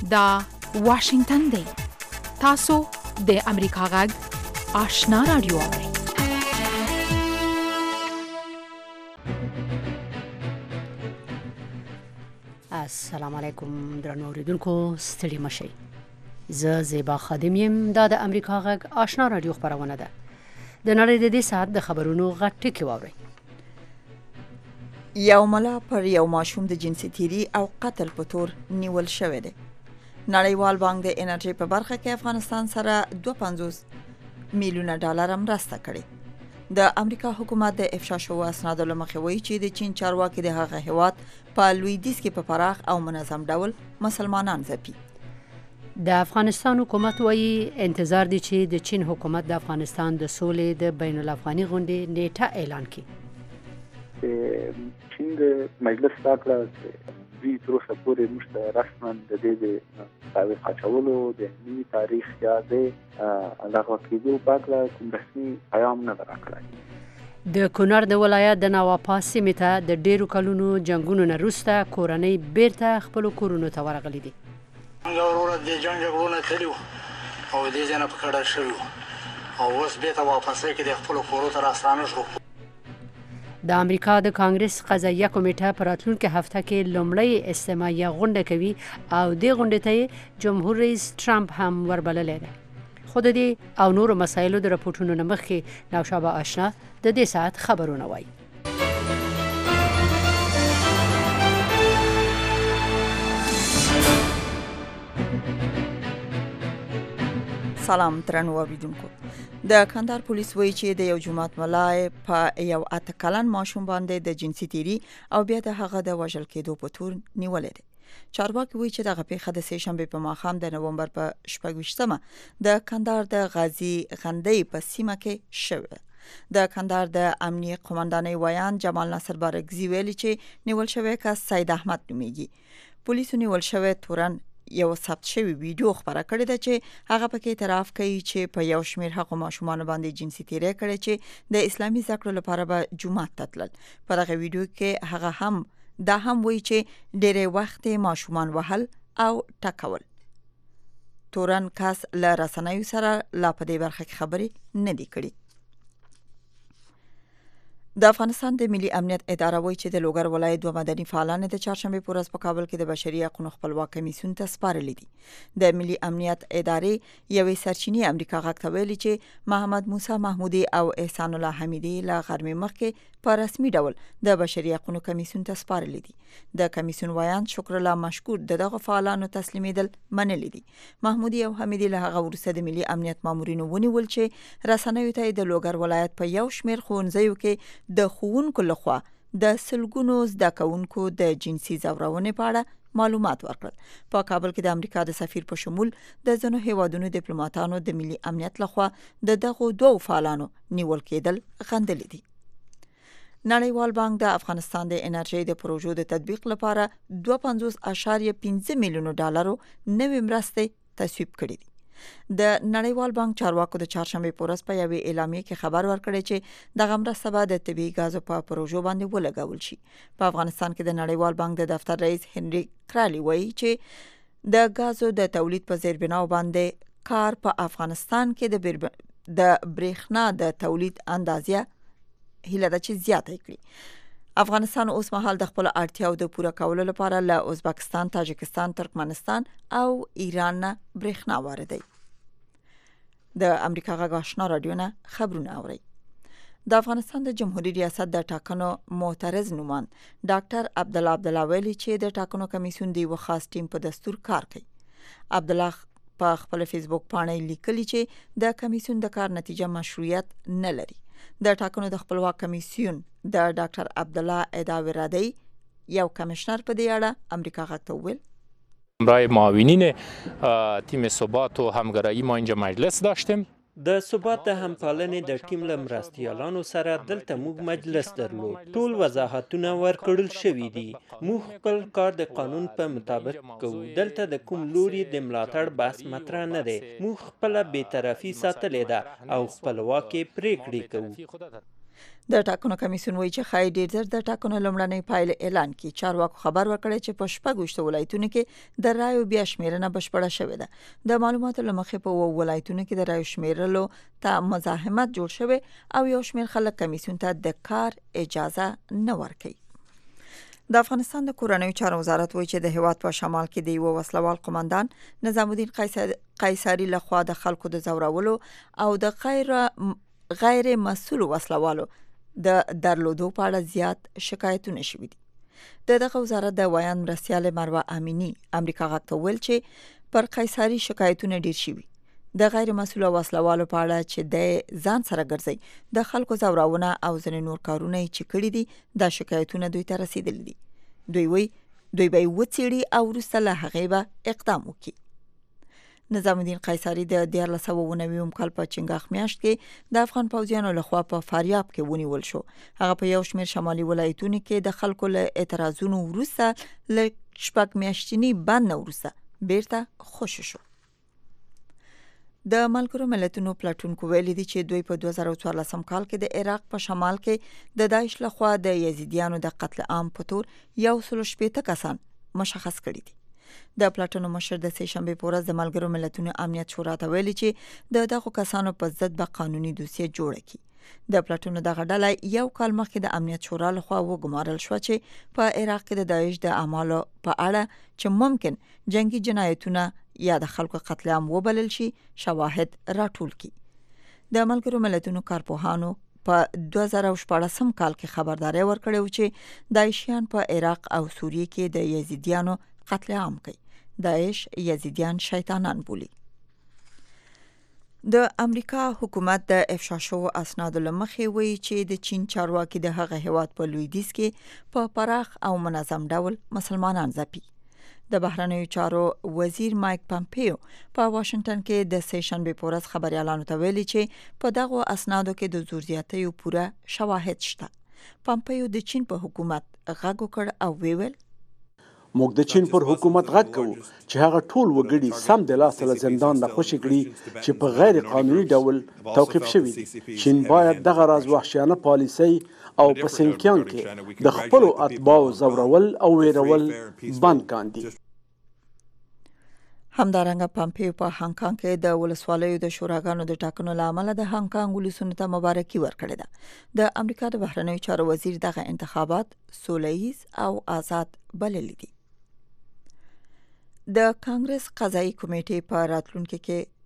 دا واشنگتن دی. تاسو د امریکا غږ آشنا رادیو اورئ. السلام علیکم درنو اوریدونکو، ستړي مشئ. زه زیبا خادم یم. دا د امریکا غږ آشنا رادیو خبرونه ده. د نړۍ د دې ساعت د خبرونو غټ ټکی واورئ. یو ملا پر یو ماشوم د جنسي تیری او قتل په تور نیول شوی دی. نړیوال بانک د انرژي په برخه کې افغانستان سره 250 میلیونه ډالر مرسته کړې. د امریکا حکومت د افشا شوو اسنادو له مخې وایي چې د چین چارواکي د هغه هیواد په لویدیځ کې په پراخ او منظم ډول مسلمانان ځپي. د افغانستان حکومت وایي انتظار دی چې د چین حکومت د افغانستان د سولې د بین الافغاني غونډې نیټه اعلان کړي. چین د مجلس راکړه دوی تر اوسه پورې موږ ته رسما د دې د تاویل اچولو د علمي تاریخ یا د لغوه کېدو په اړه کوم رسمي پیغام نه دی راکړی. د کونړ د ولایت د نواپا سیمې ته د ډېرو کلونو جنګونو نه وروسته کورنۍ بیرته خپلو کورونو ته ورغلي دي. موږ وروره د جنګونو نه تللي وو او دې ځای نه په کډه شوي وو او اوس بېرته واپسۍ کې د خپلو کورو ته راستانه شو. د امریکا د کانګرس قضاییه کمیټه په راتلونکې هفته کې لومړۍ استماعیه غونډه کوي او دې غونډې ته جمهور رئیس ټرمپ هم وربللی دی. خو د دې او نورو مسایلو د رپورټونو نه مخکې نوشابه آشنا د دې ساعت خبرونه وایي. سلام درنو اوریدونکو. د کندهار پولیس وایي چې د یو جماعت ملای په یو 8 کلن ماشوم باندې د جنسي تیری او بیا د هغه د وژل کېدو په تور نیولې ده. چارواکي وایي چې دغه پیښه د سه شنبه په ماښام د نومبر په 26مه د کندهار د غازی غندۍ په سیمه کې شوه. د کندهار د امنیه قومندانۍ ویان جمال ناصر بارګزی ویلي چې نیول شوی کس سید احمد نومیږي. پولیسو نیول شوی تورن یو ثبت شوی ویډیو خبره کړې ده چې هغه پکې اعتراف کوي چې په یو شمېر هغو ماشومان باندې جنسي تیری کړې چې د اسلامي زده کړو لپاره به جومات ته تلل. په دغه ویډیو کې هغه هم وایي چې ډېری وخت ماشومان وهل او ټکول. تورن کس له رسنیو سره لا په دې برخه کې خبرې نه دي کړې. د افغانستان د ملي امنیت اداره وایي چې د لوګر ولایت 2 مدني فعالان د چهارشنبه په ورځ په کابل کې د بشري حقوقو خپلواک کمیسیون ته سپارلي دي. د ملي امنیت ادارې یوې سرچینې امریکا غږ ته ویلي چې محمد موسی محمودي او احسان الله حمیدي له غرمې مخکې په رسمي ډول د بشري حقوقو کمیسیون ته سپارلي دي. د کمیسیون ویان شکر الله مشکور دغه فعالانو تسلیمیدل منلي دي. محمودي او حمیدي له هغه وروسته د ملي امنیت مامورینو ونیول چې رسنیو ته د لوګر ولایت په یو شمېر ښوونځیو کې د ښوونکو لخوا د سلګونو زده کوونکو د جنسي ځورونې په اړه معلومات ورکړل. په کابل کې د امریکا د سفیر په شمول د ځینو هیوادونو ډیپلوماټانو د ملي امنیت لخوا دغه دوه فعالانو نیول کېدل غندلې دي. نړیوال بانک د افغانستان د انرژي د پروژو د تطبیق لپاره 250.5 میلیون ډالرو نوې مرستې تصویب کړې دي. د نړیوال بانک چارواکو د چهارشنبه په ورځ په یوې اعلامیه کې خبر ورکړی چې دغه مرسته به د طبیعي غازو په پروژو باندې ولګول شي. په افغانستان کې د نړیوال بانک د دفتر رئیس هنري کرالی وایي چې د غازو د تولید په زیربناو باندې کار په افغانستان کې د برېښنا د تولید اندازه هیله ده چې زیاته کړي. افغانستان اوس مهال د خپل اړتیاو د پوره کولو لپاره له ازبکستان، تاجکستان، ترکمنستان او ایران نه برېښنا واردوي. د امریکا غږ آشنا رادیو نه خبرونه اوري. د افغانستان د جمهوریت ریاست د ټاکنو معترض نومان ډاکټر عبدالله ویلي چې د ټاکنو کمیسیون دی یو خاص ټیم په دستور کار کوي. عبدالله په خپل فیسبوک باندې لیکلي چې د کمیسیون د کار نتیجه مشروعیت نه لري. د ټاکنو د خپلواک کمیسیون د ډاکټر عبدالله اداوی رادی یو کمشنر په دې اړه امریکا غږ ته وویل: برای معاونین تیم ثبات و همگرایی ما اینجا مجلس داشتیم. د ثبات د همپالنې د ټیم له مرستیالانو سره دلته موږ مجلس درلود. ټول وضاحتونه ورکړل شوي دي. موږ خپل کار د قانون په مطابق کوو. دلته د کوم لوري د ملاتړ بحث مطرح نه دی. موږ خپله بی‌طرفي ساتلې ده او خپلواکې پریکړې کوو. د ټاکنو کمیسیون وایي چې خای ډیر زر د ټاکنو لومړنۍ پایلې اعلان کړي. چارواکو خبر ورکړی چې په 6 ولایتونو کې د رایو بیا شمیرنه بشپړه شوې ده. د معلوماتو لمخې په ولایتونو کې د رایو شمیرلو ته مزاحمت جوړ شوی او یو شمیر خلک کمیسیون ته د کار اجازه نه ورکوي. د افغانستان د کورنیو چارو وزارت وایي چې د هیواد په شمال کې د یو وسلوال قومندان نظام الدین قیصری لخوا د خلکو د زورولو او د غیر مسؤل وسلوالو د درلودو په اړه زیات شکایتونه شوي دي. دغه وزارت د ویان مرستیال مروه امینی امریکا غږ ته ویل چې پر قیصری شکایتونه ډیر شوي. د غیر مسؤل وسلوالو په اړه چې د ځان سره ګرځي د خلکو زورونه او ځینې نور کارونه چې کړي دي د شکایتونه دوی ته رسیدلي دي. دوی به وڅېړي او وروسته له هغې به اقدام وکړي. نظام الدین قیصری د 1990 کال په چنګاښ میاشت کې د افغان پوځیانو لخوا په فاریاب کې ونیول شو. هغه په یو شمیر شمالي ولایتونو کې د خلکو له اعتراضونو وروسته له 6 میاشتنی بند نه وروسته بیرته خوشی شو. د ملګرو ملتونو پلاتونکو ویلي دي چې دوی په 2014 کال کې د عراق په شمال کې د داعش لخوا د یزیدیانو د قتل عام په تور 160 کسان مشخص کړي دي. د پلاتونو مشر د سه شنبه په ورځ د ملګرو ملتونو امنیت شورا ته ویلي چې دغه کسانو په ضد به قانوني دوسیه جوړه کړي. د پلاتونو دغه ډله یو کال مخکې د امنیت شورا لخوا وګمارل شو چې په عراق کې د داعش د اعمالو په اړه چې ممکن جنگي جنایتونه یا د خلکو قتل عام وبلل شي شواهد راټول کړي. د ملګرو ملتونو کارپوهانو په 2014 کال کې خبرداري ورکړې و چې داعشیان په عراق او سوریه کې د یزیدیانو قتل عام کوي. داعش یزیدیان شیطانان بولی. د امریکا حکومت د افشا شوو اسنادو لمخې وایي چې د چین چارواکي د هغه هیواد په لویدیځ کې په پراخ او منظم ډول مسلمانان ځپي. د بهرنیو چارو وزیر مایک پامپیو په واشنگټن کې د سه شنبه په ورځ خبريالانو ته ویلي چې په دغه اسنادو کې د زور زیاتیو پوره شواهد شته. پامپیو د چین په حکومت غږ وکړ او ویل موږ د چین پر حکومت غږ کوو چې هغه ټول وګړي سم د لاسه له زندان نه خوشي کړي چې په غیر قانوني ډول توقيف شوي دي. چین باید دغه راز وحشیانه پالیسي او په سینکیان کې د خپل اتباعو زورول او ویرول بند کاندي. همدارنګه پامپیو په هانګ کانګ کې د ولسوالیو د شوراګانو د ټاکنو لامل د هانګ کانګ ولسونو ته مبارکي ورکړه ده. د امریکا د بهرنیو چارو وزیر دغه انتخابات سوله‌ییز او آزاد بللي دي. د کانګرس قضایي کمیټې په راتلونکي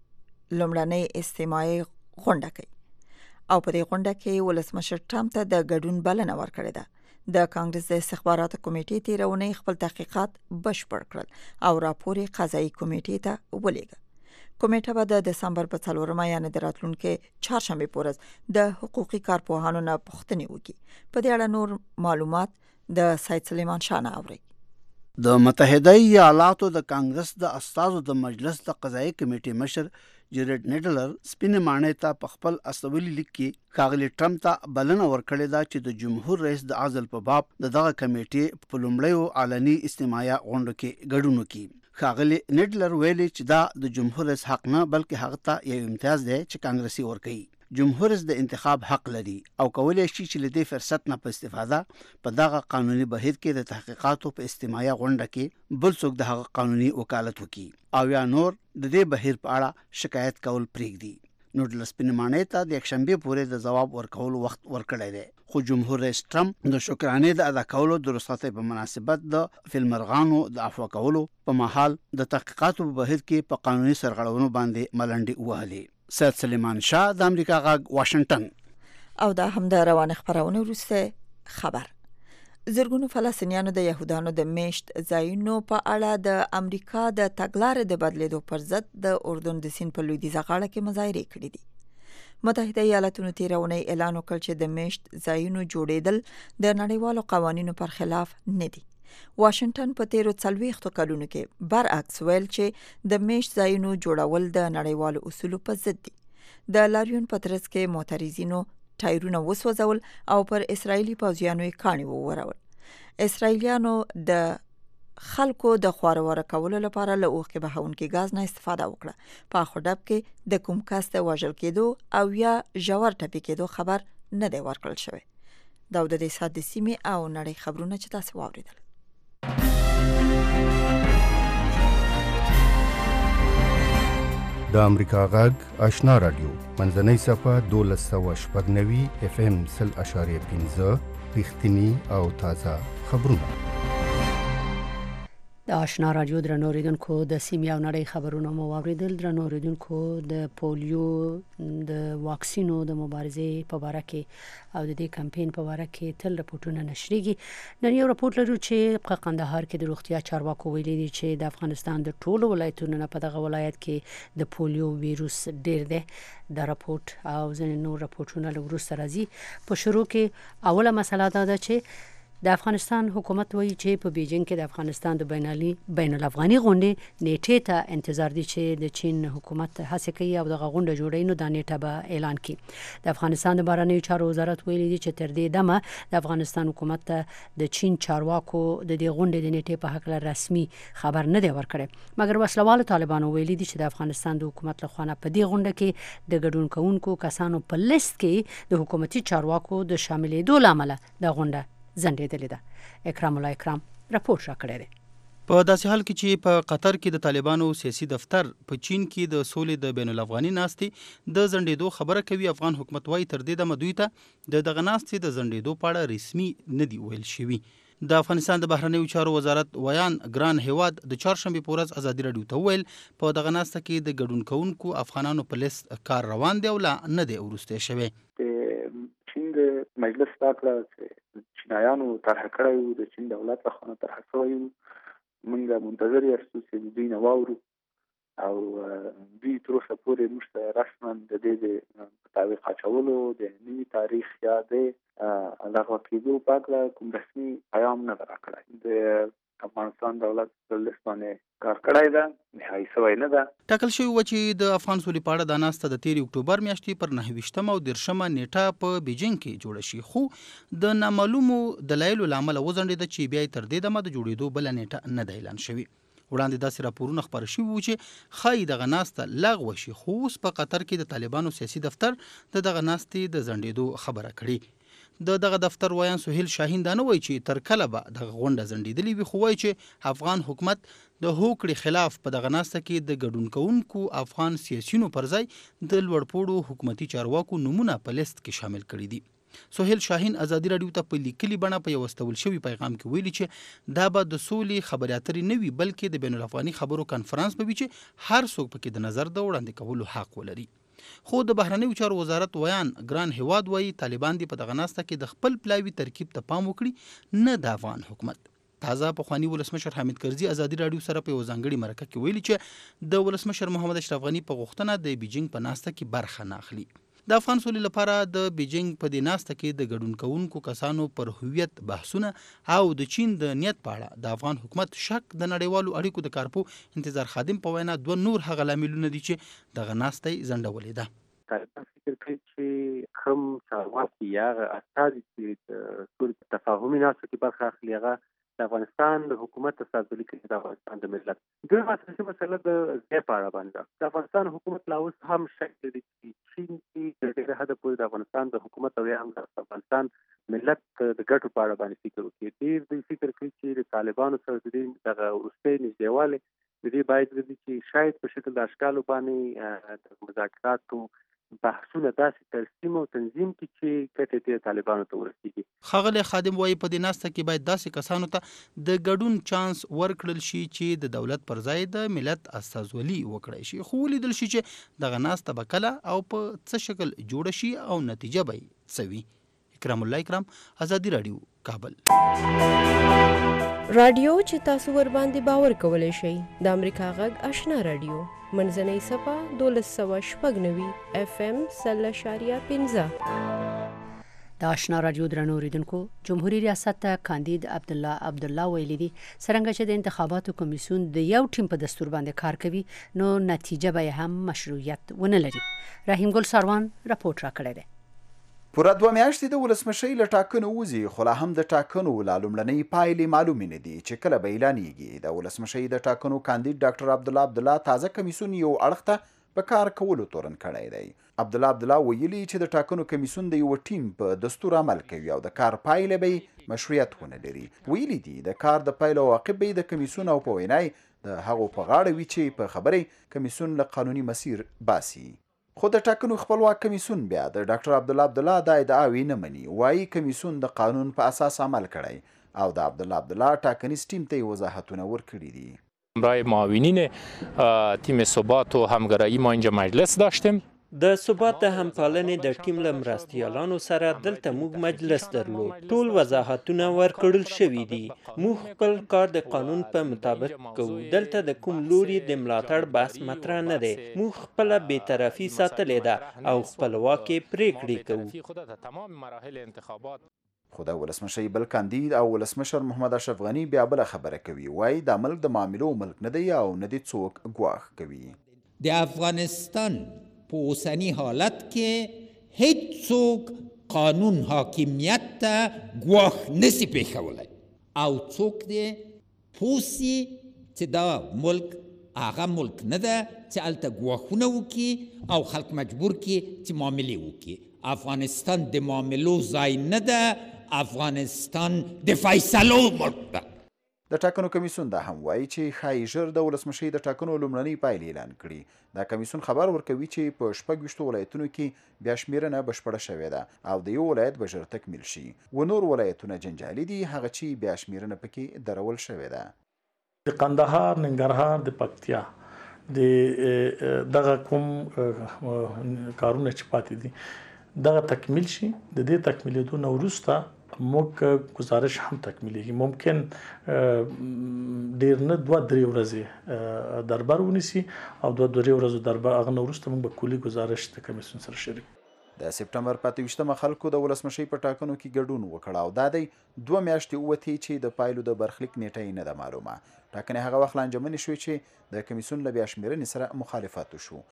کې لومړنۍ استماعي غونډه کوي او په دې غونډه کې ولسمشر ټرمپ ته د ګډون بلنه ورکړې ده. د کانګرس د استخباراتو کمیټې تیرونی خپل تحقیقات بشپړ کړل او راپور قضایي کمیټې ته ولېږه. کمیټه به د دسمبر په 4 یعنی د راتلونکي چهارشنبه په ورځ د حقوقي کارپوهانو نه پوښتنې وکړي. په دې اړه نور معلومات د سید سلیمان شاه نه اوري. د متحده ایالاتو د کانګرس د استازو د مجلس د قضایي کمیټې مشر جیرډ نیډلر سپینې ماڼۍ ته په خپل استولي لیک کې ښاغلي ټرمپ ته بلنه ورکړې ده چې د جمهور رئیس د عزل په باب دغه کمیټې په لومړیو علني استماعي غونډو کې ګډون وکړي. ښاغلي نیډلر ویلي چې دا د جمهور رئیس حق نه بلکې هغه ته یو امتیاز دی چې کانګرسي ورکوي. جمهور رئیس د انتخاب حق لري او کولای شي چې له دې فرصت نه په استفاده په دغه قانوني بهیر کې د تحقیقاتو په استماعي غونډه کې بل څوک د هغه قانوني وکالت وکړي او یا نور د دې بهیر په اړه شکایت کول پرېږدي. نو د سپینې ماڼۍ ته د یکشنبه پورې د جواب ورکولو وخت ورکړی دی. خو جمهور رئیس ټرمپ د شکرانې د ادا کولو د رخصتۍ په مناسبت د فلمرغانو د عفو کولو په مهال د تحقیقاتو په بهیر کې په قانوني سرغړونو باندې ملنډي وهلې. سید سلیمان شاه د امریکا غږ واشنگټن. او دا هم د روان خبرونه وروسته خبر. زرګونو فلسطینیانو د یهودانو د میشت ځایونو په اړه د امریکا د تګلارې د بدلیدو پر ضد د اردن د سیند په لویدیځه غاړه کې مظاهرې کړې دي. متحده ایالاتونو تیرونی اعلان وکړ چې د میشت ځایونو جوړېدل د نړیوالو قوانینو پر خلاف نه دي. واشنگټن په 13 کلونو کې برعکس ویل چې د میشت ځایونو جوړول د نړیوالو اصولو په ضد دي. د لاریون په ترڅ کې موټریزینو ټایرونه وسوځول او پر اسرایلی پوځیانو یې کاڼي وورول. اسرایلیانو د خلکو د خوارور کولو لپاره له اوخه بهونکي غاز نه استفاده وکړه. په خډب کې د کوم کس د وژل کېدو او یا ژور ټپي کېدو خبر نه دی ورکړل شوی. دا د دې سات د سیمې او نړۍ خبرونه چې تاسو واوریدل. د امریکا غږ آشنا رادیو منځنۍ صفه 1290 FM 0.5 رښتینی او تازه خبرونه. د آشنا رادیو درنو اوریدونکو د سیمې او نړۍ خبرونه مو واوریدل. درنو اوریدونکو د پولیو د واکسینو د مبارزې په اړه کې او د دې کمپاین په اړه کې تل راپورټونه نشریږي. نن یو راپورټ لرو چې په قندهار کې د روغتیا چارواکو ویلي دي چې د افغانستان د ټولو ولایتونو نه په دغه ولایت کې د پولیو ویروس ډیر دی. دا راپورټ او ځینې نور راپورټونه له وروسته راځي. په شروع کې اوله مسله دا ده چې د افغانستان حکومت وایي چې په بیجینګ کې د افغانستان د بین الافغاني غونډې نیټې ته انتظار دي چې د چین حکومت هڅه کوي او دغه غونډه جوړي نو د نیټه به اعلان کړي. د افغانستان د بهرنیو چارو وزارت ویلي دي چې تر دې دمه د افغانستان حکومت ته د چین چارواکو د دې غونډې د نیټې په حق رسمي خبر نه دی ورکړی، مګر وسلوال طالبانو ویلي دي چې د افغانستان د حکومت لخوا په دې غونډه کې د ګډون کوونکو کسانو په لیست کې د حکومتي چارواکو د شاملېدو لامل د غونډه زندېدلې ده. اکرام الله اکرام راپورټ راکړی دی. په داسې حال کې چې په قطر کې د طالبانو سیاسي دفتر په چین کې د سولې د بین الافغاني ناستې د زندېدو خبره کوي، افغان حکومت وايي تر دې دمه دوی ته دغه ناستې د زندېدو په اړه رسمي نه دی ویل شوي. د افغانستان د بهرنیو چارو وزارت ویان ګران هیواد د چهارشنبې په ورځ ازادي راډیو ته وویل په دغه ناسته کې د ګډون کوونکو افغانانو په لیست کار روان دی او لا نه دی وروستی شوی. مجلس راکړه چې چینایانو طرح کړی وو، د چین دولت لخوا طرح شوی وو. موږ منتظر یاستو چې دوی نه واورو او دوی تر اوسه پورې موږ ته رسما د دې د تاریخ اچولو د نوي تاریخ یا د لغوه کېدو په اړه کوم رسمي پیام نه راکړی. د افغانستان دولت په لیست باندې کار کړی ده، نهایي شوی نه ده. ټاکل شوی و چې د افغان سولې په اړه د ناسته د 13 اکتوبر میاشتې پر 29 او 30 نیټه په بیجینګ کې جوړه شي، خو د نامعلومو دلایلو له امله وځنډېده چې بیا تر دې دمه د جوړېدو بله نیټه نه ده اعلان شوې. وړاندې داسې راپورونه خپاره شوي وو چې ښایي دغه ناسته لغوه شي، خو اوس په قطر کې د طالبانو سیاسي دفتر د دغه ناستې د ځنډېدو خبره کړې. دغه دفتر ویان سهیل شاهین دا نه وایي چې تر کله به دغه غونډه ځنډېدلې وي، خو وایي چې افغان حکومت د هوکړې خلاف په دغه ناسته کې د ګډون کوونکو افغان سیاسیونو پر ځای د لوړپوړو حکومتي چارواکو نومونه په لیست کې شامل کړي دي. سهیل شاهین ازادي راډیو ته په لیکلي بڼه په یو استول شوي پیغام کې ویلي چې دا به د سولې خبرې اترې نه وي، بلکې د بین الافغاني خبرو کانفرنس به وي چې هر څوک پکې د نظر د وړاندې کولو حق ولري. خو د بهرنیو چارو وزارت ویان ګران هیواد وایي طالبان دي په دغه ناسته کې د خپل پلاوي ترکیب ته پام وکړي، نه د افغان حکومت. تازه پخواني ولسمشر حامد کرزي ازادي راډیو سره په یو ځانګړي مرکه کې ویلي چې د ولسمشر محمد اشرف غني په غوښتنه د بیجینګ په ناسته کې برخه نه اخلي. د افغان سولې لپاره د بیجینګ په دې ناسته کې د ګډون کوونکو کسانو پر هویت بحثونه او د چین د نیت په اړه د افغان حکومت شک د نړیوالو اړیکو د کارپو انتظار خادم په وینا دوه نور هغه لاملونه دي چې دغه ناسته ځنډولې ده. طالبان فکر کوي چې کوم چارواکي یا استازي چې د تفاهمي ناستو کې برخه اخلي هغه د افغانستان د حکومت استازولي کوي، د افغانستان د ملت. دویمه اساسي مسله د ځای په اړه باندې د افغانستان حکومت لا اوس هم شک لري چې چین کې د ډېره حده پورې د افغانستان د حکومت او یا هم د افغانستان ملت د ګټو په اړه باندې فکر وکړي. ډېر دوی فکر کوي چې د طالبانو سره د دغه وروستۍ نږدېوالی د دې باید وي چې شاید په شکل د اشکالو باندې د مذاکراتو بحثونه داسې ترسیم او تنظیم کې چې ګټې دې طالبانو ته ورسیږي. ښاغلی خادم وایي په دې ناسته کې باید داسې کسانو ته د ګډون چانس ورکړل شي چې د دولت پر ځای د ملت استازولي وکړی شي، خو ولیدل شي چې دغه ناسته به کله او په څه شکل جوړه شي او نتیجه به یې څه وي. اکرام الله اکرام، ازادي راډیو، کابل. رادیو چې تاسو ور باندې باور کولای شئ د امریکا غږ آشنا رادیو منځنۍ صفه 1290 FM 0.15. د آشنا رادیو درنو اوریدونکو، جمهوریت ریاست ته کاندید عبدالله ویلي دي څرنګه چې د انتخاباتو کمیسیون د یو ټیم په دستور باندې کار کوي نو نتیجه به هم مشروعیت ونه لري. رحیم ګل ساروان راپورټ راکړی دی. پوره 2 میاشتې د ولسمشۍ له ټاکنو وځي، خو لا هم د ټاکنو لا لومړنۍ پایلې معلومې نه دي چې کله به اعلانېږي. د ولسمشۍ د ټاکنو کاندید ډاکټر عبدالله تازه کمیسیون یو اړخ ته په کار کولو تورن کړی دی عبدالله ویلي چې د ټاکنو کمیسیون د یو ټیم په دستور عمل کوي او د کار پایله به مشروعیت ونه لري. ویلي دي د کار د پایله او عواقب به د کمیسیون او په وینای د هغو په غاړه وي چې په خبرې کمیسیون له قانوني مسیر باسي. خو د ټاکنو خپلواک کمیسیون بیا د ډاکټر عبدالله دا ادعاوې نه مني. وایي کمیسیون د قانون په اساس عمل کړی او د عبدالله ټاکنیز ټیم ته وضاحتونه ورکړي دي. برای معاونین تیم ثبات و همگرایی ما اینجا مجلس داشتیم. د ثبات د همپالنې د ټیم له مرستیالانو سره دلته موږ مجلس درلود. ټول وضاحتونه ورکړل شوي دي. موږ خپل کار د قانون په مطابق کوو. دلته د کوم لوري د ملاتړ بحث مطرح نه دی. موږ خپله بېطرفي ساتلې ده او خپلواکې پرېکړې کوو. خو د ولسمشر بل کاندید او ولسمشر محمد اشرف غنی بیا بل خبره کوي. وایي دا ملک د معاملو ملک نه دی او نه دی څوک ګواښ کوي. د افغانستان په اوسني حالت کې هیڅ څوک قانون حاکمیت ته ګواښ نسی پیښولی او څوک دی پوسي چې دا ملک هغه ملک نه ده چې هلته ګواښونه وکړي او خلک مجبور کړي چې معاملې وکړي. افغانستان د معاملو ځای نه ده، افغانستان د فیصلو ملک ده. د ټاکنو کمیسیون دا هم وایي چې ښایي ژر د ولسمشر د ټاکنو لومړنۍ پایلې اعلان کړي. دا کمیسیون خبر ورکوي چې په 26 ولایتونو کې بیا شمیرنه بشپړه شوې ده او د یو ولایت به ژر تکمیل شي. و نور ولایتونه جنجالي دي، هغه چې بیا شمیرنه پکې درول شوې ده. د قندهار، ننګرهار، د پکتیا د دغه کوم کارونه چې پاتې دي دغه تکمیل شي. د دې تکمیلېدو نه وروسته موږ گزارش هم تکمیلیږي. ممکن ډیر نه 2-3 ورځې دربار ونیسي او 2-3 ورځې دربار هغه نه وروسته موږ به کلي گزارش د کمیسیون سره شریک. د سپټمبر 25 خلکو د ولسمشر په ټاکنو کې ګډون وکړ او دا د 2 میاشتې ووتې چې د پایلو د برخلیک نیټه نه ده معلومه. ټاکنې هغه وخت لانجمنې شوې چې د کمیسیون له بیا شمیرنې سره مخالفت وشو.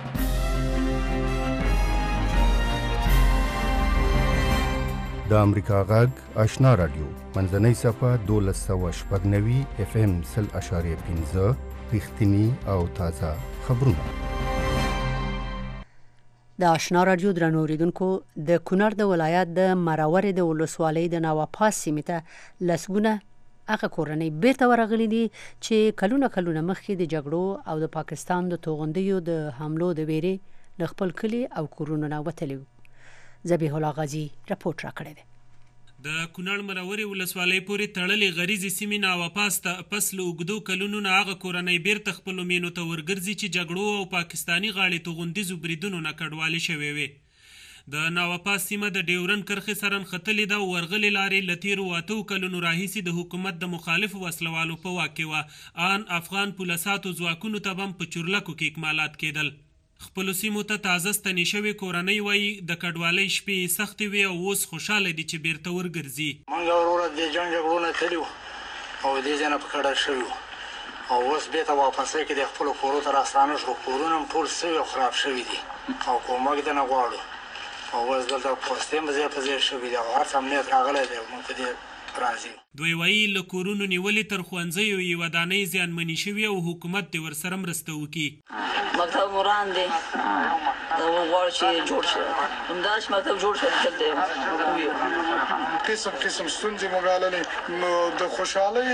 د امریکا غږ آشنا رادیو منځنۍ صفحه 1290 FM 0.15 رښتینی او تازه خبرونه. د آشنا رادیو درنو اوریدونکو، د کونړ د ولایت د مراور د ولسوالۍ د نواپاس سیمې ته لسګونه هغه کورنۍ بیرته ورغلي دي چې کلونه مخکې د جګړو او د پاکستان د توغندیو د حملو د ویرې له خپل کلي او کورونو نه وتلي. ذبیح الله غازی رپورټ راکړی دی. د کونړ مراورې ولسوالۍ پورې تړلې غریزې سیمې ناواپاس ته پس له اوږدو کلونو نه هغه کورنۍ بیرته خپلو مینو ته ورګرځي چې جګړو او پاکستاني غاړې توغندیزو بریدونو نه کډوالې شوې وې. د ناواپاس سیمه د ډیورن کرښې سره نښتلې ده او ورغلې لارې له تېرو 8 کلونو راهیسې د حکومت د مخالفو وسلوالو په واک کې وه. ان افغان پولساتو ځواکونو ته به په چورلکو کې اکمالات کېدل. خپلو سیمو ته تازه ستنې شوې کورنۍ وایي د کډوالۍ شپې سختې وې او اوس خوشحاله دي چې بیرته ورګرځي. موږ وروره د جنګ جګړو نه تللي وو او دې ځای نه په کډه شوي وو او اوس بېرته واپسۍ کې د خپلو کورو ته راستانه شو. کورونه هم ټول سوي او خراب شوي دي او کومک ته نه غواړو او اوس دلته پوستې هم ځای په ځای شوي دي او هر څه امنیت راغلی دی. موږ په دې راځي. دوی وایي له کورونو نیولې تر ښوونځیو یې ودانۍ زیانمنې شوي او حکومت دې ورسره مرسته وکړي. مکتب مران دی غواړو چې جوړ شي. همداسې مکتب جوړ شي دلته قسم ستونزې مو ګاللې نو د خوشحالۍ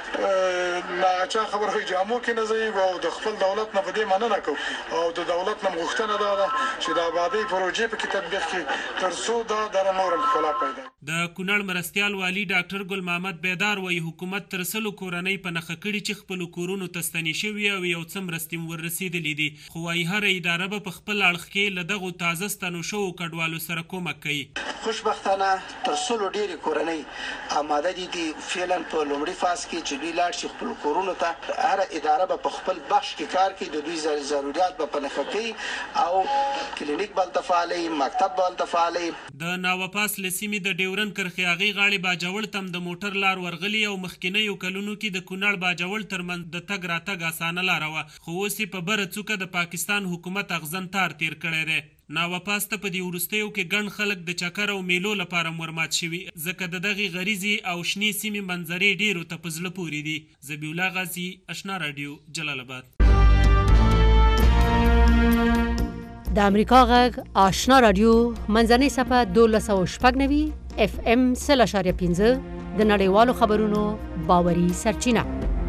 ناچا خبره وي جامو کې نه ځایږو او د خپل دولت نه په دې مننه کوو او د دولت نه غوښتنه دا ده چې د آبادۍ پروژې پکې تطبیق کړي تر څو دا د نور ښکلا پیدا. د کونړ مرستیال والي ډاکټر ګل محمد بیدار وایي حکومت تر 100 کورنۍ په نښه کړي چې خپلو کورونو ته ستنې شوي او یو څه مرستې ور رسېدلې دي. خو وایي هره اداره به په خپل اړخ کې له دغو تازه ستنو شوو کډوالو سره کومک کوي. خوشبختانه تر 100 ډېرې کورنۍ اماده دي فعلا په لومړي فاز کې چې دوی لاړ شي خپل کورونو ته. هر اداره به په خپل بخش کې کار کوي، د دوی ضرورت به په نښه کوي او کلینیک به هلته فعالوي، مکتب به هلته فعالوي. د ناواپاس له سیمې د ډیورن کرښې هغې غاړې باجوړ تم د موټر لار ورغلي او مخکینیو کلونو کې د کونړ باجوړ ترمنځ د تګ راتګ اسانه لاره وه، خو اوس یې په بره څوکه د پاکستان حکومت اغزن تار تیر کړی دی. ناواپاس ته په دې وروستیو کې ګڼ خلک د چکر او میلو لپاره ورمات شوي ځکه د دغې غریزې او شنې سیمې منظرې ډېرو ته په زړه پورې دي. ذبیح الله غازي، آشنا راډیو، جلال آباد. د امریکا غږ آشنا رادیو منځنۍ صفحه 1290 اف ام 0.15 د نړیوالو خبرونو باوري سرچینه.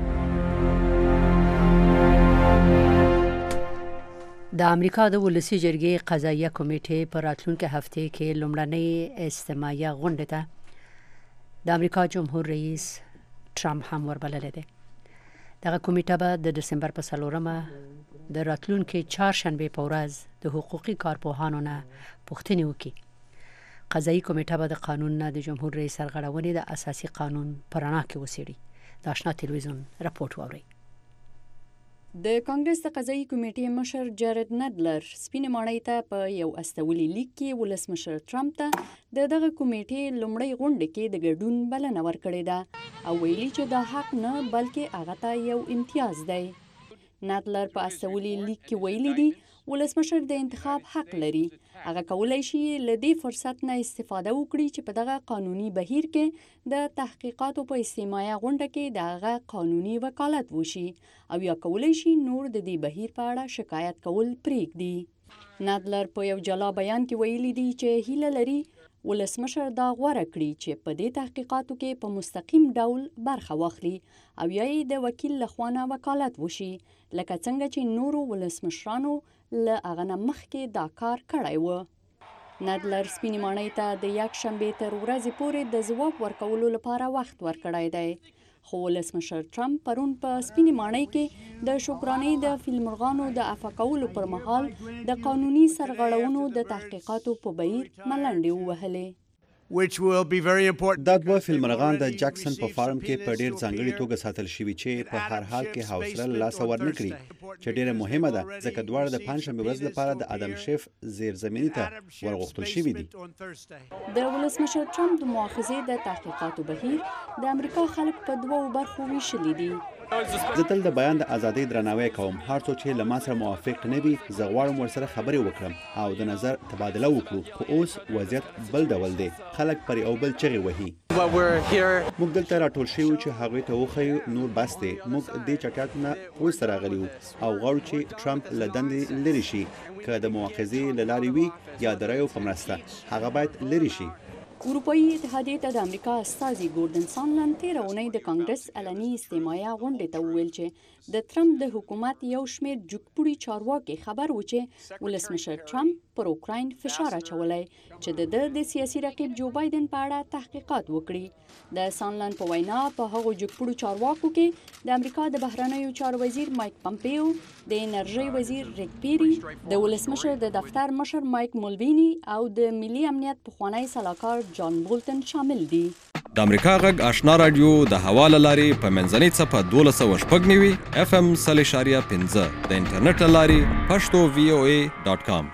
د امریکا د ولسی جرګې قضایه کمیټې په راتلونکي هفته کې لومړنۍ استماعیه غونډه ته د امریکا جمهور رئیس ټرمپ هم وربللی دی. دغه کمیټه به د دسمبر په 4مه د راتلونکي چهارشنبه په ورځ د حقوقي کارپوهانو نه پوښتنې وکړي. قضایي کمیټه به د قانون نه د جمهور رئیس سرغړونې د اساسي قانون په رڼا کې وڅېړي. د آشنا تلویزیون راپورټ واورئ. د کانګرس د قضایي کمیټې مشر جارد نډلر سپینې ماڼۍ ته په یو استولي لیک کې ولسمشر ټرمپ ته دغه کمیټې لومړۍ غونډه کې د ګډون بلنه ورکړې ده او ویلي چې دا حق نه بلکې هغه ته یو امتیاز دی. نډلر په استولي لیک کې ویلي دي ولسمشر د انتخاب حق لري. هغه کولای شي له دې فرصت نه استفاده وکړي چې په دغه قانوني بهیر کې د تحقیقاتو په استماعیه غونډه کې دغه قانوني وکالت وشي او یا کولای شي نور د دې بهیر په اړه شکایت کول پرېږدي. نډلر په یو جلا بیان کې ویلي دي چې هیله لري ولسمشر دا غوره کړي چې په دې تحقیقاتو کې په مستقیم ډول برخه واخلي او یا یې د وکیل لخوا نه وکالت وشي لکه څنګه چې نورو ولسمشرانو له هغه نه مخکې دا کار کړی و. نډلر سپینې ماڼۍ ته د یکشنبې تر ورځې پورې د ځواب ورکولو لپاره وخت ورکړی دی. خو ولسمشر ټرمپ پرون په سپینې ماڼۍ کې د شکرانې د فیلمرغانو د عفو کولو پر مهال د قانوني سرغړونو د تحقیقاتو په بهیر ملنډې ووهلې. دا دوه فیلمرغان د جکسن په فارم کې په ډیر ځانګړي توګه ساتل شوي چې په هر حال کې حوصله له لاسه ورنکړي چې ډیره مهمه ده ځکه دواړه د پنجشنبې ورځ لپاره د ادم شیف زیرزمیني ته ورغوښتل شوي دي. د ولسمشر ټرمپ د مؤاخذې د تحقیقاتو بهیر د امریکا خلک په دوو برخو ویشلي دي. زه تل د بیان د ازادۍ درناوی کوم. هر څوک چې له ما سره موافق نه وي زه غواړم ورسره خبرې وکړم او د نظر تبادله وکړو. خو اوس وضعیت بل ډول دی. خلک پر یو بل چغې وهي. موږ دلته راټول شوي چې هغوی ته وښیو نور بس دی. موږ دې چټیاتو نه وروسته راغلي وو او غواړو چې ټرمپ له دندې لرې شي. که د مؤاخذې له لارې وي یا د رایو په مرسته هغه باید لرې شي. اروپایي اتحادیې ته د امریکا استازي ګوردن سانلند تېره اونۍ د کانګرس علني استماعیه غونډې ته وویل چې د ټرمپ د حکومت یو شمېر جګپوړي چارواکي خبر و چې ولسمشر ټرمپ پر اوکراین فشار اچولی چې د سیاسي رقیب جو بایدن په اړه تحقیقات وکړي. د سانلند په وینا په هغو جګپوړو چارواکو کې د امریکا د بهرنیو چارو وزیر مایک پمپیو، د انرژۍ وزیر ریک پیری، د ولسمشر د دفتر مشر مایک مولوینی او د ملي امنیت پخوانی سلاکار جان بولتن شامل دي. د امریکا غږ آشنا رادیو د هوا له لارې په منځنۍ څپه 1290 FM 0.15 د انټرنیټ له لارې پښتو voa.com.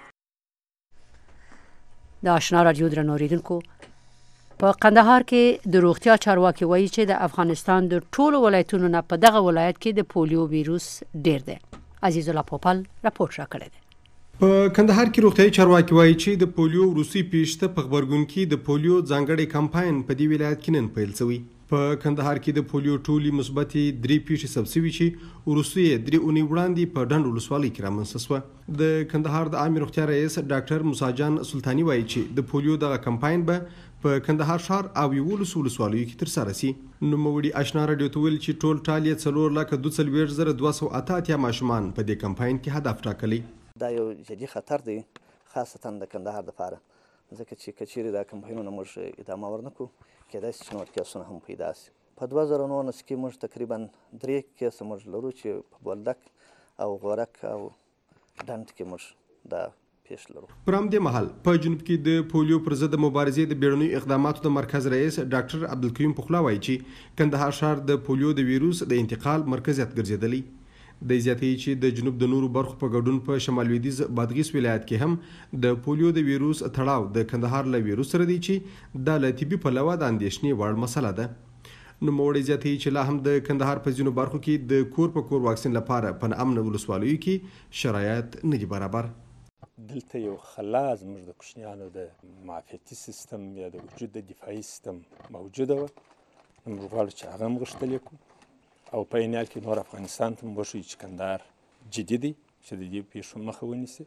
د آشنا رادیو درنو اوریدونکو، په قندهار کې د روغتیا چارواکي وایي چې د افغانستان د ټولو ولایتونو نه په دغه ولایت کې د پولیو ویروس ډیر دی. عزیز الله پوپل راپورټ راکړی دی. په کندهار کې روغتیايي چارواکي وایي چې د پولیو روسي پیښته په خبرګون کې د پولیو ځانګړی کمپاین په دې ولایت کې نن پیل شوی. په کندهار کې د پولیو ټولي مثبتې 3 پیښې ثبت شوي چې وروستۍ 3 اونۍ وړاندې په ډنډ ولسوالۍ کې رامنځته شوه. د کندهار د عامې روغتیا رئیس ډاکټر موسی جان سلطاني وایي چې د پولیو دغه کمپاین به په کندهار ښار او 11 ولسوالیو کې ترسره شي. نوموړي آشنا رادیو ته ویل چې ټول ټال یې 4,42,288 ماشومان په دې کمپاین کې هدف ټاکلی. دا یو جدي خطر دی خاصتا د کندهار لپاره ځکه چې کچېرې دا کمپاینونه موږ ادامه ورنکړو کېدای شي چې نور کیسونه هم پیدا شي. په 2019 کې موږ تقریبا 3 کیسه موږ لرو چې په بولدک او غورک او ډنډ کې موږ دا پیښ لرو. پر همدې مهال په جنوب کې د پولیو پر ضد مبارزې د بیړنیو اقداماتو د مرکز رئیس ډاکټر عبدالکریم پخلا وایي چې کندهار ښار د پولیو د ویروس د انتقال مرکزیت ګرځېدلی. د زیاتې چې د جنوب د نورو برخو په ګډون په شمال لویدیځ بادغیس ولایت کې هم د پولیو د ویروس تړاو د کندهار له ویروس سره دی چې د طبي پلوه د اندېښنې وړ مسله ده. نوموړي زیاتې چې لا هم د کندهار په ځینو برخو کې د کور په کور واکسین لپاره په ناامنه ولسوالیو کې شرایط نه دي برابر. دلته یو خلا زموږ د کوچنیانو د معافیتي سیستم یا د وجود د دفاعي سیستم موجوده وه. موږ غواړو چې هغه هم غښتلې کړو او په عین حال کې نور افغانستان ته هم وښیو چې کندهار جدي دی چې د دې پیښو مخه ونیسي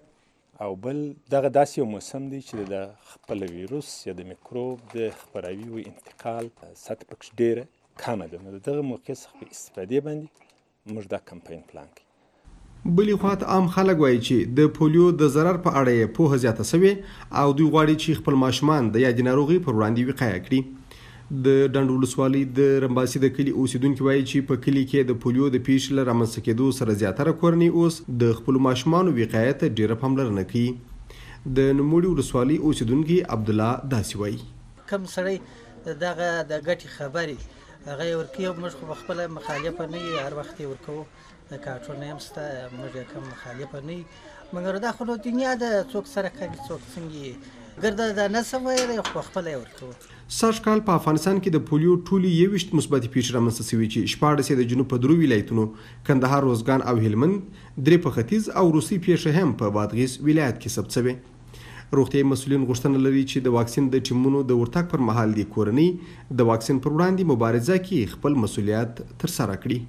او بل دغه داسې یو موسم دی چې د خپل ویروس یا د میکروب د خپراوي او انتقال سطح پکې ډېره کمه ده. نو دغه موقع څخه په استفادې باندې موږ دا کمپاین پلان کوي. بلې خواته عام خلک وایي چې د پولیو د ضرر په اړه یې پوهه زیاته سوې او دوی غواړي چې خپل ماشومان د یادې ناروغۍ پر وړاندې وقایه کړي. د ډنډ ولسوالۍ د رمباسي د کلي اوسیدونکي وایي چې په کلي کې د پولیو د پیښې له رامنځته کېدو سره زیاتره کورنۍ اوس د خپلو ماشومانو وقایې ته ډېره پاملرنه کوي. د نوموړي ولسوالۍ اوسیدونکي عبدالله داسې وایي. کم سړی دغه د ګټې خبرې هغه یې ورکوي، موږ خو خپله مخالفه نه یو، هر وخت یې ورکوو، د کارټونه هم شته، موږ یې کوم مخالفه نه یو، مګر دا خو نو دنیا ده، څوک سره کوي څوک څنګه ګرده دا نه څه ویلی، خو خپله یې ورکوو. سږ کال په افغانستان کې د پولیو ټولې 21 مثبتې پیښې رامنځته شوي چې 14 یې د جنوب په 3 ولایتونو کندهار، روزګان او هلمند، 3 په ختیځ او روسي پیښه هم په بادغیس ولایت کې ثبت شوې. روغتیايي مسؤلین غوښتنه لري چې د واکسین د ټیمونو د ورتګ پر مهال د کورنۍ د واکسین پر وړاندې مبارزه کې خپل مسؤلیت ترسره کړي.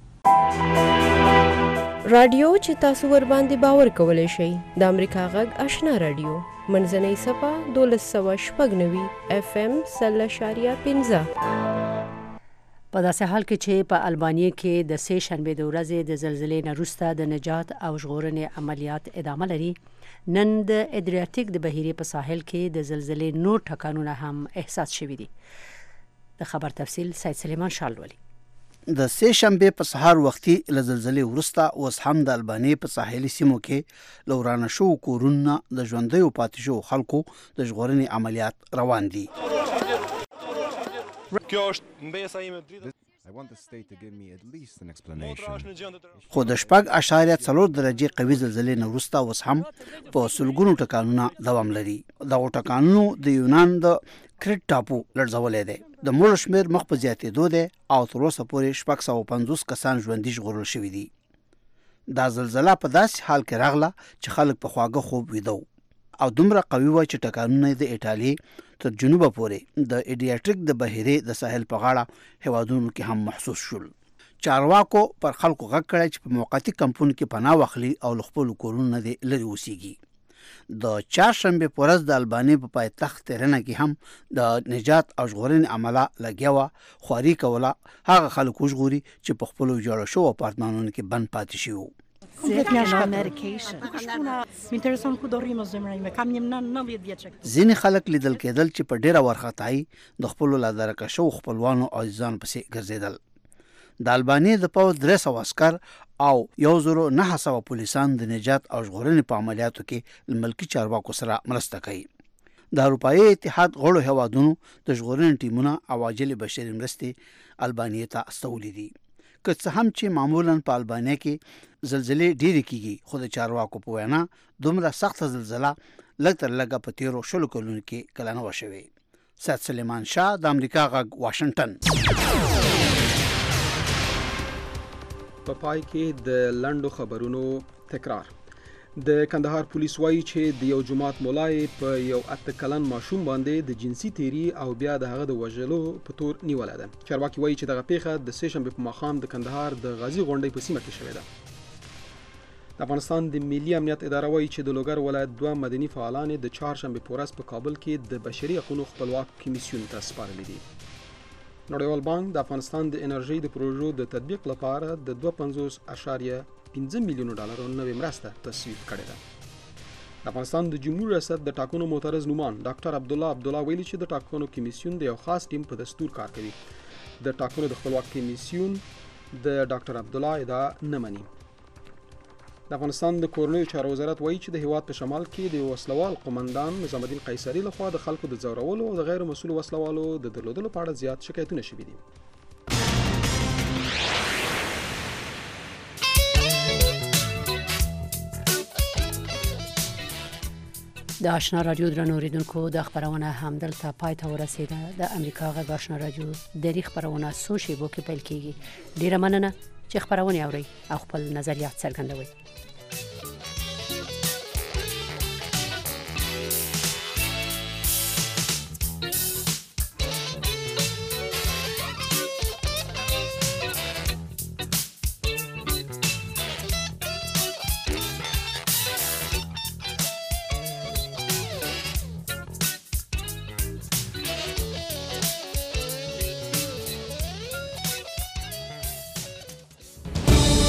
رادیو چې تاسو ور باندې باور کولی شئ د امریکا غږ آشنا رادیو منځنۍ صفه 1296 FM 0.15. په داسې حال کې چې په البانیې کې د سه شنبې د ورځې د زلزلې نه وروسته د نجات او ژغورنې عملیات ادامه لري، نن د ادریاتیک د بحیرې په ساحل کې د زلزلې نور ټکانونه هم احساس شوي دي. د خبر تفصیل سید سلیمان شالولي. د سه شنبې په سهار وختي له زلزلې وروسته اوس هم د البانیې په ساحلي سیمو کې له ورانه شوو کورونو د ژوندیو پاتې شوو خلکو د ژغورنې عملیات روان دي. خو د 4.4 درجې قوي زلزلې نه وروسته اوس هم په سلګونو ټکانونه دوام لري. دغو ټکانونو د یونان د کرېټ ټاپو لړزولی دی. د مړو شمېر مخ په زیاتېدو دی او تر اوسه پورې 650 کسان ژوندي ژغورل شوي دي. دا زلزله په داسې حال کې راغله چې خلک په خواږه خوب ویده او دومره قوي وه چې ټکانونه د ایټالیې تر جنوبه پورې د ایډیاټریک د بحیرې د ساحل په غاړه هیوادونو کې هم محسوس شول. چارواکو پر خلکو غږ کړی چې په موقتي کمپونو کې پناه واخلي او له خپلو کورونو نه دې لرې اوسیږي. د چهارشنبې په ورځ د البانیې په پایتخت تهران کې هم د نجات او ژغورنې عمله لګیا وه، خواري کوله هغه خلک وژغوري چې په خپلو جوړه شوو اپارتمانونو کې بند پاتې شوي وو. ځینې خلک لیدل کېدل چې په ډېره وارخطایي د خپلو لادرکه شوو خپلوانو او عزیزانو پسې ګرځېدل. د البانیې د پوځ 300 عسکر او 1900 پولیسان د نجات او ژغورنې په عملیاتو کې له ملکي چارواکو سره مرسته کوي. د اروپایي اتحاد غړو هیوادونو د ژغورنې ټیمونه او عاجلې بشري مرستې البانیې ته استولي دي. که څه هم چې معمولا په البانیې کې زلزلې ډېرې کیږي، خو د چارواکو په وینا دومره سخته زلزله لږ تر لږه په تیرو 20 کلونو کې کله نه وه شوې. سید سلیمان شاه، د امریکا غږ، واشنګټن. په پای کې د لنډو خبرونو تکرار. د کندهار پولیس وایي چې د یو جماعت مولای په یو 8 کلن ماشوم باندې د جنسي تیری او بیا د هغه د وژلو په تور نیوله ده. چارواکي وایي چې دغه پیښه د سه شنبې په ماښام د کندهار د غازی غونډۍ په سیمه کې شوې ده. د افغانستان د ملي امنیت اداره وایي چې د لوګر ولایت 2 مدني فعالان د چهارشنبې په ورځ په کابل کې د بشري حقوقو خپلواک کمیسیون ته سپارلي دي. نړیوال بانک د افغانستان د انرژۍ د پروژو د تطبیق لپاره د 2.5 میلیون ډالرو نوې مرسته تصویب کړې ده. د افغانستان د جمهور ریاست د ټاکنو معترض نومان ډاکټر عبدالله ویلي چې د ټاکنو کمیسیون د یو خاص ټیم په دستور کار کوي. د ټاکنو د خپلواک کمیسیون د ډاکټر عبدالله ادعا نه مني. د افغانستان د کورنیو چارو وزارت وایي چې د هیواد په شمال کې د وسلوال قومندان نظام الدین قیصري لخوا د خلکو د ځورولو او د غیر مسؤل وسلوالو د درلودلو په اړه زیات شکایتونه شوي دي. د آشنا رادیو درنو اوریدونکو، د خبرونه همدلته پای ته ورسیده. د امریکا غږ آشنا رادیو د خبرونه څو شیبو کې پیل کیږي. ډیره مننه چې خبرونه اورئ او خپل نظریات څرګندوئ.